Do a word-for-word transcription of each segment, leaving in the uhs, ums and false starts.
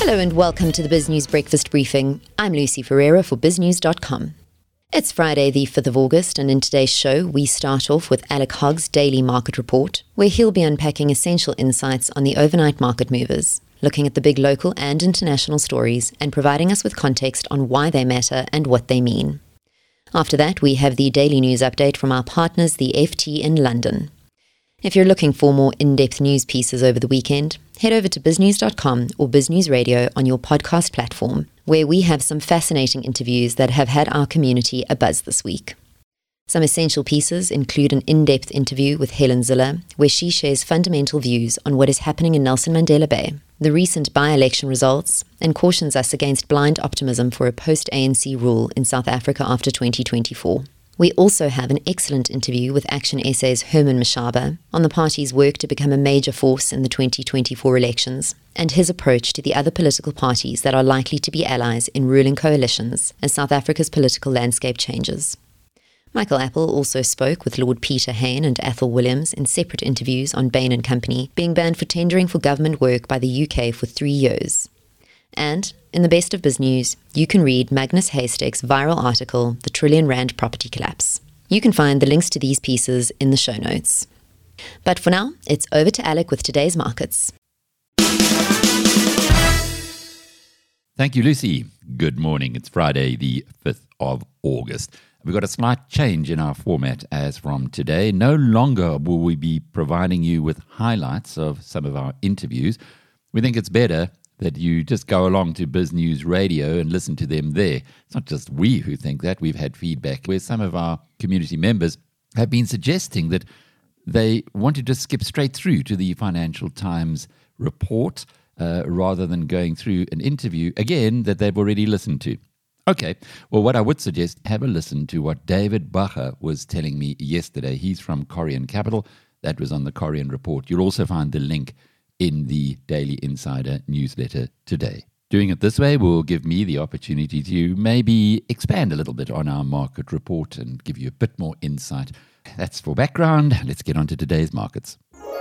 Hello and welcome to the BizNews Breakfast Briefing. I'm Lucy Ferreira for biz news dot com. It's Friday the fifth of August, and in today's show we start off with Alec Hogg's daily market report, where he'll be unpacking essential insights on the overnight market movers, looking at the big local and international stories and providing us with context on why they matter and what they mean. After that, we have the daily news update from our partners, the F T in London. If you're looking for more in-depth news pieces over the weekend, head over to biz news dot com or BizNews Radio on your podcast platform, where we have some fascinating interviews that have had our community abuzz this week. Some essential pieces include an in-depth interview with Helen Ziller, where she shares fundamental views on what is happening in Nelson Mandela Bay, the recent by-election results, and cautions us against blind optimism for a post-A N C rule in South Africa after twenty twenty-four. We also have an excellent interview with Action S A's Herman Mashaba on the party's work to become a major force in the twenty twenty-four elections, and his approach to the other political parties that are likely to be allies in ruling coalitions as South Africa's political landscape changes. Michael Apple also spoke with Lord Peter Hain and Athol Williams in separate interviews on Bain and Company being banned for tendering for government work by the U K for three years. And, in the best of biz news, you can read Magnus Haystack's viral article, The Trillion Rand Property Collapse. You can find the links to these pieces in the show notes. But for now, it's over to Alec with today's markets. Thank you, Lucy. Good morning. It's Friday, the fifth of August. We've got a slight change in our format as from today. No longer will we be providing you with highlights of some of our interviews. We think it's better that you just go along to BizNews Radio and listen to them there. It's not just we who think that. We've had feedback where some of our community members have been suggesting that they want to just skip straight through to the Financial Times report uh, rather than going through an interview, again, that they've already listened to. Okay, well, what I would suggest, have a listen to what David Bacher was telling me yesterday. He's from Corian Capital. That was on the Corian report. You'll also find the link in the Daily Insider newsletter today. Doing it this way will give me the opportunity to maybe expand a little bit on our market report and give you a bit more insight. That's for background. Let's get on to today's markets.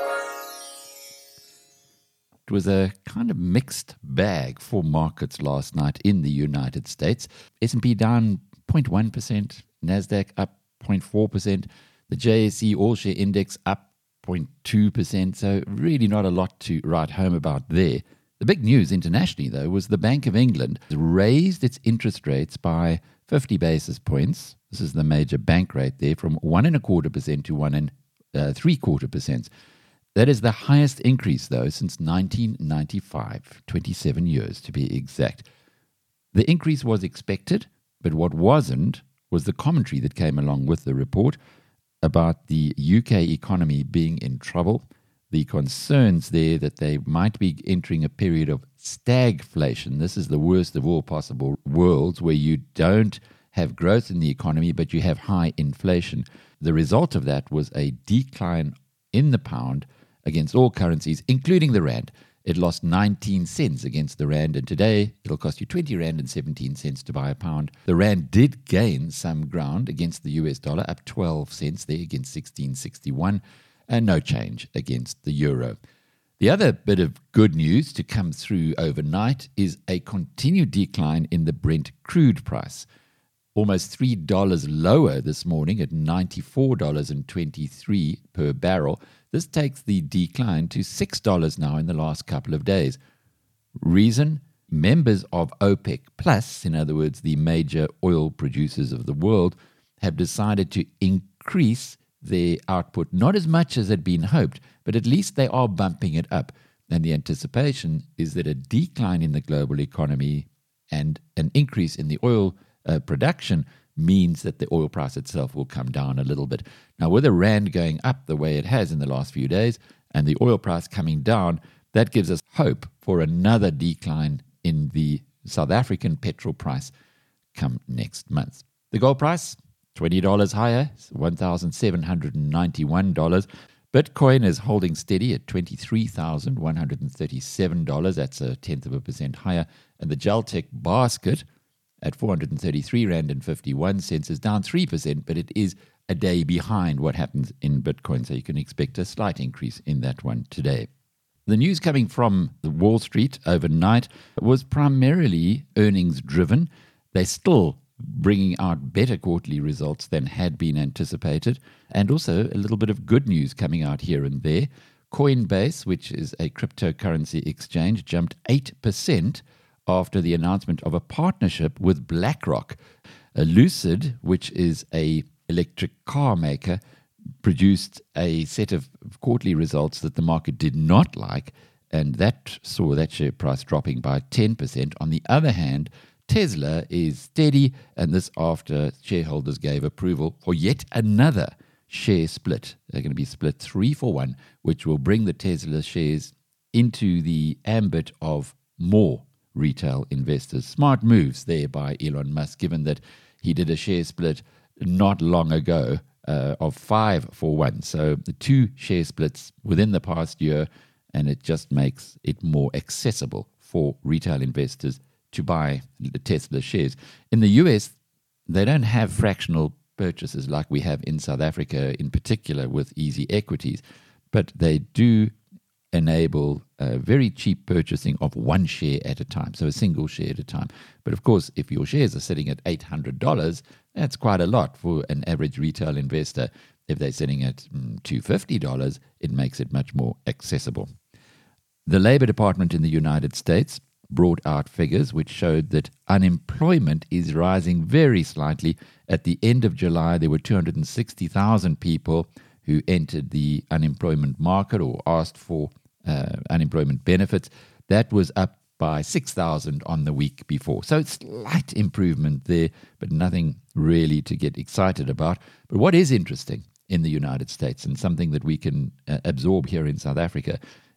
It was a kind of mixed bag for markets last night in the United States. S and P down zero point one percent, NASDAQ up zero point four percent, the J S E All-Share Index up zero point two percent, so really not a lot to write home about there. The big news internationally, though, was the Bank of England raised its interest rates by fifty basis points. This is the major bank rate there, from one and a quarter percent to one and uh, three quarter percent. That is the highest increase, though, since nineteen ninety-five, twenty-seven years to be exact. The increase was expected, but what wasn't was the commentary that came along with the report about the U K economy being in trouble, the concerns there that they might be entering a period of stagflation. This is the worst of all possible worlds, where you don't have growth in the economy, but you have high inflation. The result of that was a decline in the pound against all currencies, including the rand. It lost nineteen cents against the rand, and today it'll cost you twenty rand and seventeen cents to buy a pound. The rand did gain some ground against the U S dollar, up twelve cents there against sixteen sixty-one, and no change against the euro. The other bit of good news to come through overnight is a continued decline in the Brent crude price. Almost three dollars lower this morning at ninety-four dollars and twenty-three cents per barrel. This takes the decline to six dollars now in the last couple of days. Reason? Members of OPEC Plus, in other words, the major oil producers of the world, have decided to increase their output, not as much as had been hoped, but at least they are bumping it up. And the anticipation is that a decline in the global economy and an increase in the oil uh, production means that the oil price itself will come down a little bit. Now, with the rand going up the way it has in the last few days and the oil price coming down, that gives us hope for another decline in the South African petrol price come next month. The gold price, twenty dollars higher, one thousand seven hundred ninety-one dollars. Bitcoin is holding steady at twenty-three thousand one hundred thirty-seven dollars. That's a tenth of a percent higher. And the Geltec basket at four hundred thirty-three rand and fifty-one cents is down three percent, but it is a day behind what happens in Bitcoin, so you can expect a slight increase in that one today. The news coming from the Wall Street overnight was primarily earnings driven. They're still bringing out better quarterly results than had been anticipated, and also a little bit of good news coming out here and there. Coinbase, which is a cryptocurrency exchange, jumped eight percent after the announcement of a partnership with BlackRock. Uh, Lucid, which is a electric car maker, produced a set of quarterly results that the market did not like, and that saw that share price dropping by ten percent. On the other hand, Tesla is steady, and this after shareholders gave approval for yet another share split. They're going to be split three for one, which will bring the Tesla shares into the ambit of more retail investors. Smart moves there by Elon Musk, given that he did a share split not long ago uh, of five for one. So the two share splits within the past year, and it just makes it more accessible for retail investors to buy the Tesla shares. In the U S, they don't have fractional purchases like we have in South Africa, in particular with Easy Equities, but they do enable uh, very cheap purchasing of one share at a time, so a single share at a time. But of course, if your shares are sitting at eight hundred dollars, that's quite a lot for an average retail investor. If they're sitting at mm, two hundred fifty dollars, it makes it much more accessible. The Labor Department in the United States brought out figures which showed that unemployment is rising very slightly. At the end of July, there were two hundred sixty thousand people who entered the unemployment market or asked for uh, unemployment benefits. That was up by six thousand on the week before. So it's slight improvement there, but nothing really to get excited about. But what is interesting in the United States, and something that we can uh, absorb here in South Africa,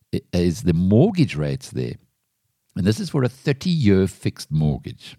is the mortgage rates there. And this is for a thirty-year fixed mortgage,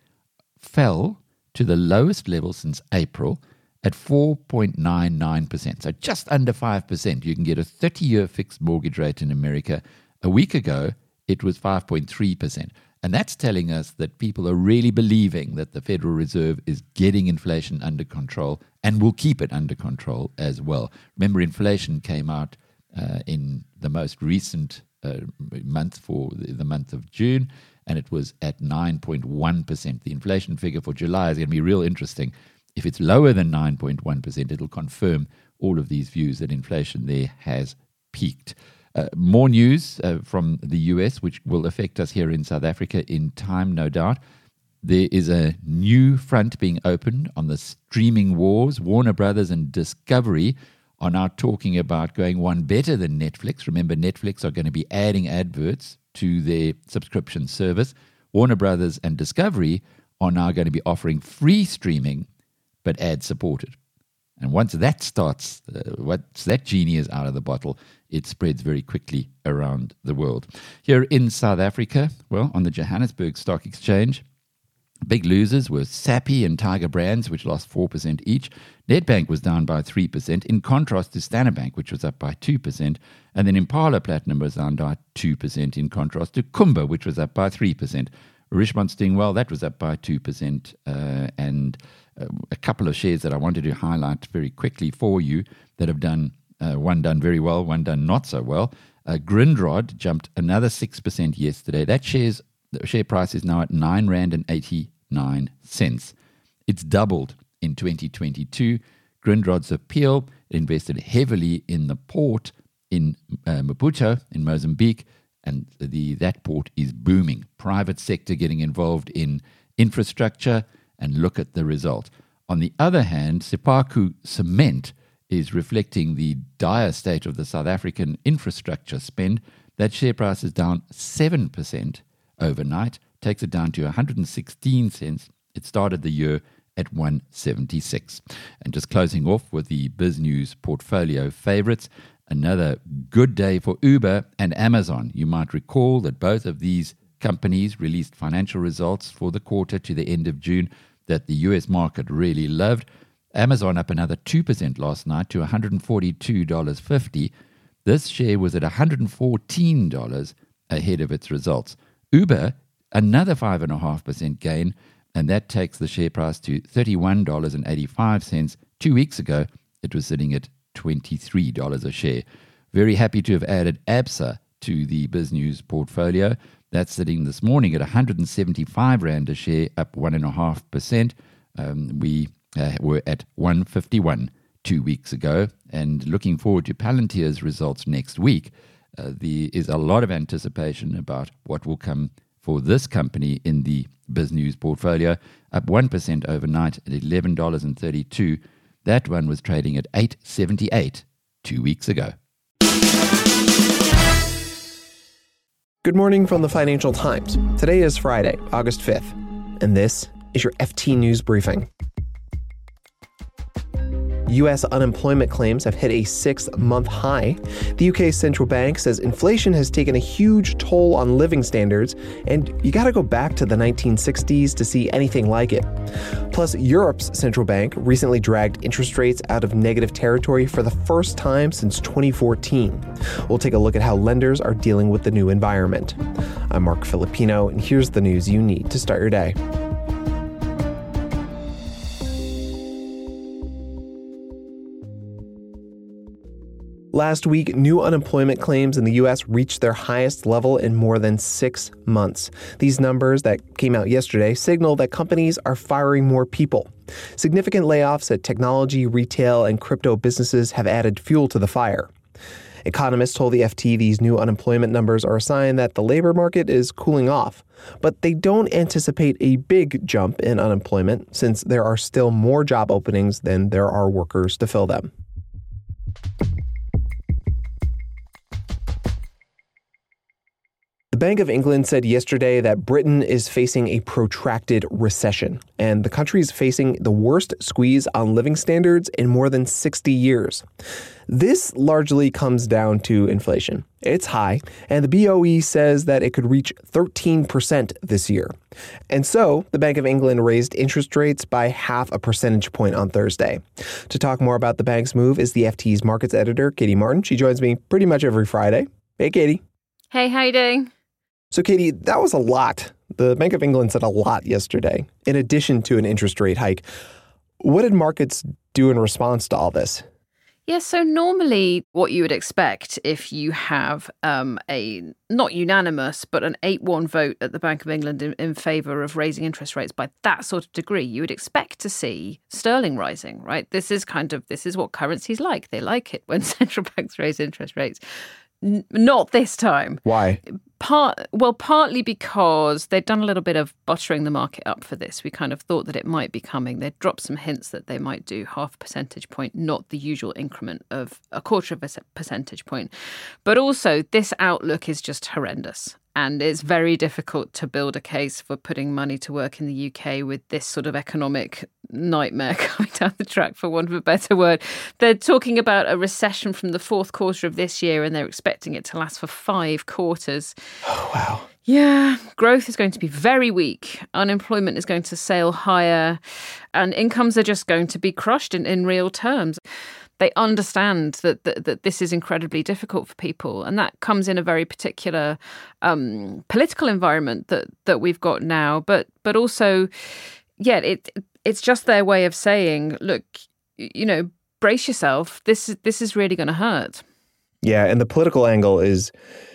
fell to the lowest level since April at four point nine nine percent. So just under five percent. You can get a thirty-year fixed mortgage rate in America. A week ago, it was five point three percent. And that's telling us that people are really believing that the Federal Reserve is getting inflation under control and will keep it under control as well. Remember, inflation came out uh, in the most recent uh, month for the, the month of June, and it was at nine point one percent. The inflation figure for July is going to be real interesting. If it's lower than nine point one percent, it'll confirm all of these views that inflation there has peaked. Uh, more news uh, from the U S, which will affect us here in South Africa in time, no doubt. There is a new front being opened on the streaming wars. Warner Brothers and Discovery are now talking about going one better than Netflix. Remember, Netflix are going to be adding adverts to their subscription service. Warner Brothers and Discovery are now going to be offering free streaming, but ad-supported. And once that starts, uh, once that genie is out of the bottle, it spreads very quickly around the world. Here in South Africa, well, on the Johannesburg Stock Exchange, big losers were Sappi and Tiger Brands, which lost four percent each. Nedbank was down by three percent, in contrast to Standard Bank, which was up by two percent. And then Impala Platinum was down by two percent, in contrast to Kumba, which was up by three percent. Richmond doing well, that was up by two percent. Uh, and uh, a couple of shares that I wanted to highlight very quickly for you that have done, uh, one done very well, one done not so well. Uh, Grindrod jumped another six percent yesterday. That shares, the share price is now at nine rand and eighty-nine cents. It's doubled in twenty twenty-two. Grindrod's appeal invested heavily in the port in uh, Maputo in Mozambique, and the that port is booming. Private sector getting involved in infrastructure, and look at the result. On the other hand, Sipaku Cement is reflecting the dire state of the South African infrastructure spend. That share price is down seven percent overnight, takes it down to one hundred sixteen cents. It started the year at one seventy-six. And just closing off with the BizNews portfolio favorites, another good day for Uber and Amazon. You might recall that both of these companies released financial results for the quarter to the end of June that the U S market really loved. Amazon up another two percent last night to one hundred forty-two dollars and fifty cents. This share was at one hundred fourteen dollars ahead of its results. Uber, another five point five percent gain, and that takes the share price to thirty-one dollars and eighty-five cents. Two weeks ago, it was sitting at twenty-three dollars a share. Very happy to have added Absa to the BizNews portfolio. That's sitting this morning at one hundred seventy-five Rand a share, up one point five percent. Um, we uh, were at one fifty-one two weeks ago. And looking forward to Palantir's results next week, uh, there is a lot of anticipation about what will come for this company in the BizNews portfolio, up one percent overnight at eleven dollars and thirty-two cents. That one was trading at eight seventy-eight two weeks ago. Good morning from the Financial Times. Today is Friday, August fifth, and this is your F T News Briefing. U S unemployment claims have hit a six-month high. The U K's central bank says inflation has taken a huge toll on living standards, and you got to go back to the nineteen sixties to see anything like it. Plus, Europe's central bank recently dragged interest rates out of negative territory for the first time since twenty fourteen. We'll take a look at how lenders are dealing with the new environment. I'm Mark Filipino, and here's the news you need to start your day. Last week, new unemployment claims in the U S reached their highest level in more than six months. These numbers that came out yesterday signal that companies are firing more people. Significant layoffs at technology, retail, and crypto businesses have added fuel to the fire. Economists told the F T these new unemployment numbers are a sign that the labor market is cooling off. But they don't anticipate a big jump in unemployment since there are still more job openings than there are workers to fill them. The Bank of England said yesterday that Britain is facing a protracted recession, and the country is facing the worst squeeze on living standards in more than sixty years. This largely comes down to inflation. It's high, and the B O E says that it could reach thirteen percent this year. And so, the Bank of England raised interest rates by half a percentage point on Thursday. To talk more about the bank's move is the F T's markets editor, Katie Martin. She joins me pretty much every Friday. Hey, Katie. Hey, how you doing? So, Katie, that was a lot. The Bank of England said a lot yesterday, in addition to an interest rate hike. What did markets do in response to all this? Yeah, so normally what you would expect if you have um, a, not unanimous, but an eight one vote at the Bank of England in, in favour of raising interest rates by that sort of degree, you would expect to see sterling rising, right? This is kind of, this is what currencies like. They like it when central banks raise interest rates. N- not this time. Why? Part, well, partly because they'd done a little bit of buttering the market up for this. We kind of thought that it might be coming. They'd dropped some hints that they might do half a percentage point, not the usual increment of a quarter of a percentage point. But also, this outlook is just horrendous. And it's very difficult to build a case for putting money to work in the U K with this sort of economic nightmare coming down the track, for want of a better word. They're talking about a recession from the fourth quarter of this year, and they're expecting it to last for five quarters. Oh, wow. Yeah, growth is going to be very weak. Unemployment is going to sail higher, and incomes are just going to be crushed in, in real terms. They understand that, that that this is incredibly difficult for people, and that comes in a very particular um, political environment that that we've got now. But but also, yeah, it it's just their way of saying, look, you know, brace yourself. This this is really going to hurt. Yeah, and the political angle is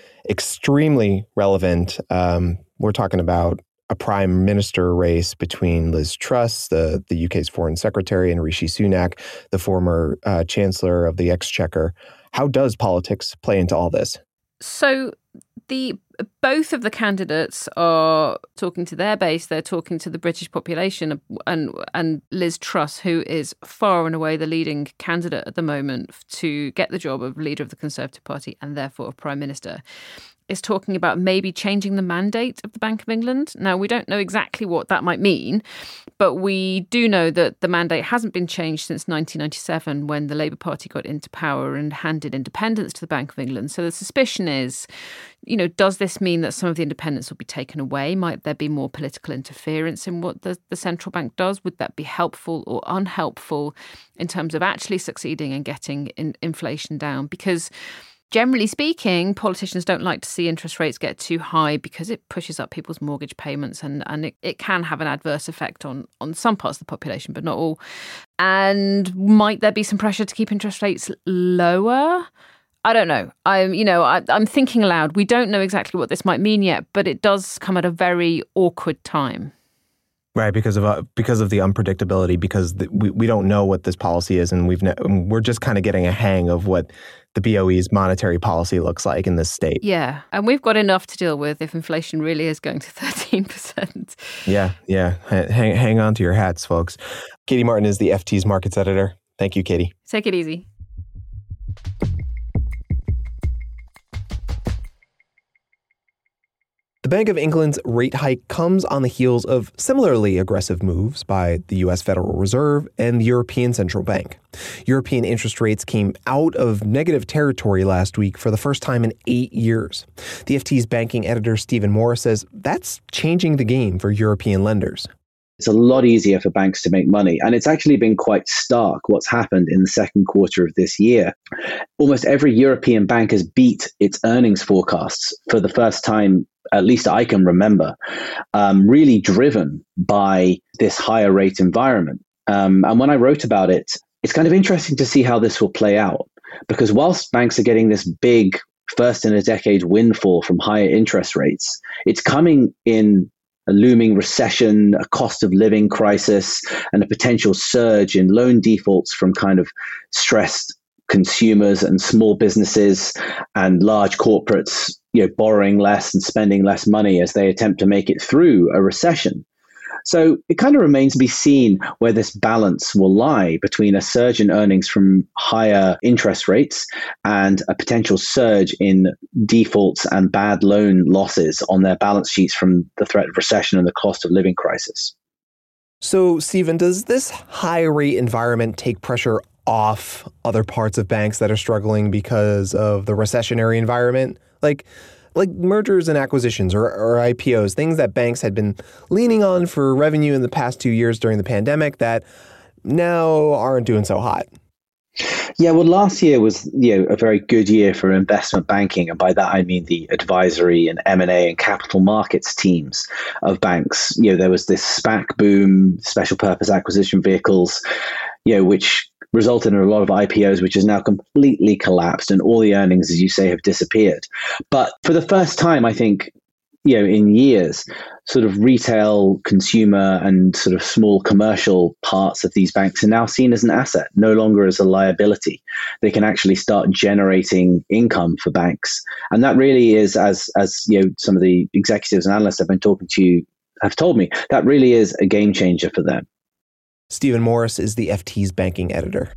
extremely relevant. Um, we're talking about a prime minister race between Liz Truss, the, the U K's foreign secretary, and Rishi Sunak, the former uh, chancellor of the Exchequer. How does politics play into all this? So the both of the candidates are talking to their base. They're talking to the British population, and and Liz Truss, who is far and away the leading candidate at the moment to get the job of leader of the Conservative Party and therefore of Prime Minister, is talking about maybe changing the mandate of the Bank of England. Now, we don't know exactly what that might mean, but we do know that the mandate hasn't been changed since nineteen ninety-seven, when the Labour Party got into power and handed independence to the Bank of England. So the suspicion is, you know, does this mean that some of the independence will be taken away? Might there be more political interference in what the, the central bank does? Would that be helpful or unhelpful in terms of actually succeeding in getting in, inflation down? Because generally speaking, politicians don't like to see interest rates get too high because it pushes up people's mortgage payments, and, and it, it can have an adverse effect on, on some parts of the population, but not all. And might there be some pressure to keep interest rates lower? I don't know. I'm, you know, I, I'm thinking aloud. We don't know exactly what this might mean yet, but it does come at a very awkward time. Right, because of uh, because of the unpredictability, because the, we, we don't know what this policy is, and we've ne- we're just kind of getting a hang of what the B O E's monetary policy looks like in this state. Yeah, and we've got enough to deal with if inflation really is going to thirteen percent. Yeah, yeah. Hang, hang on to your hats, folks. Katie Martin is the F T's markets editor. Thank you, Katie. Take it easy. The Bank of England's rate hike comes on the heels of similarly aggressive moves by the U S Federal Reserve and the European Central Bank. European interest rates came out of negative territory last week for the first time in eight years. The F T's banking editor Stephen Morris says that's changing the game for European lenders. It's a lot easier for banks to make money. And it's actually been quite stark what's happened in the second quarter of this year. Almost every European bank has beat its earnings forecasts for the first time, at least I can remember, um, really driven by this higher rate environment. Um, and when I wrote about it, it's kind of interesting to see how this will play out. Because whilst banks are getting this big first in a decade windfall from higher interest rates, it's coming in a looming recession, a cost of living crisis, and a potential surge in loan defaults from kind of stressed consumers and small businesses and large corporates, you know, borrowing less and spending less money as they attempt to make it through a recession. So it kind of remains to be seen where this balance will lie between a surge in earnings from higher interest rates and a potential surge in defaults and bad loan losses on their balance sheets from the threat of recession and the cost of living crisis. So, Stephen, does this high rate environment take pressure off other parts of banks that are struggling because of the recessionary environment? Like, like mergers and acquisitions or, or I P Os, things that banks had been leaning on for revenue in the past two years during the pandemic that now aren't doing so hot. Yeah, well, last year was, you know, a very good year for investment banking. And by that, I mean the advisory and M and A and capital markets teams of banks. You know, there was this SPAC boom, special purpose acquisition vehicles, you know, which resulted in a lot of I P Os, which has now completely collapsed, and all the earnings, as you say, have disappeared. But for the first time, I think, you know, in years, sort of retail, consumer, and sort of small commercial parts of these banks are now seen as an asset, no longer as a liability. They can actually start generating income for banks. And that really is, as, as you know, some of the executives and analysts I've been talking to have told me, that really is a game changer for them. Stephen Morris is the F T's banking editor.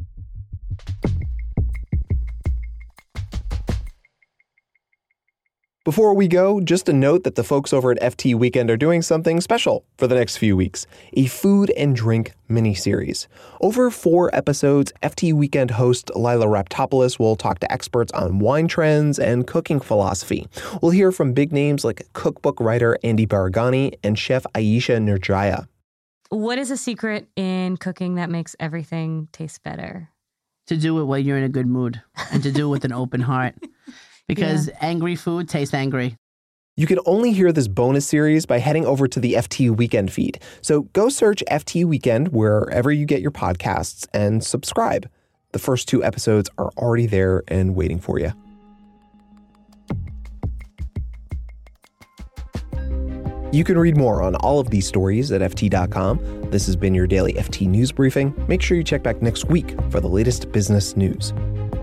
Before we go, just a note that the folks over at F T Weekend are doing something special for the next few weeks, a food and drink mini-series. Over four episodes, F T Weekend host Lila Raptopoulos will talk to experts on wine trends and cooking philosophy. We'll hear from big names like cookbook writer Andy Baragani and chef Ayesha Nurjaya. What is a secret in cooking that makes everything taste better? To do it while you're in a good mood and to do it with an open heart. Because yeah. angry food tastes angry. You can only hear this bonus series by heading over to the F T Weekend feed. So go search F T Weekend wherever you get your podcasts and subscribe. The first two episodes are already there and waiting for you. You can read more on all of these stories at F T dot com. This has been your daily F T News Briefing. Make sure you check back next week for the latest business news.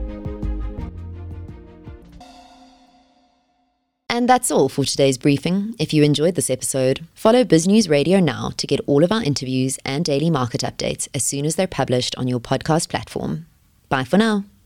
And that's all for today's briefing. If you enjoyed this episode, follow BizNews Radio now to get all of our interviews and daily market updates as soon as they're published on your podcast platform. Bye for now.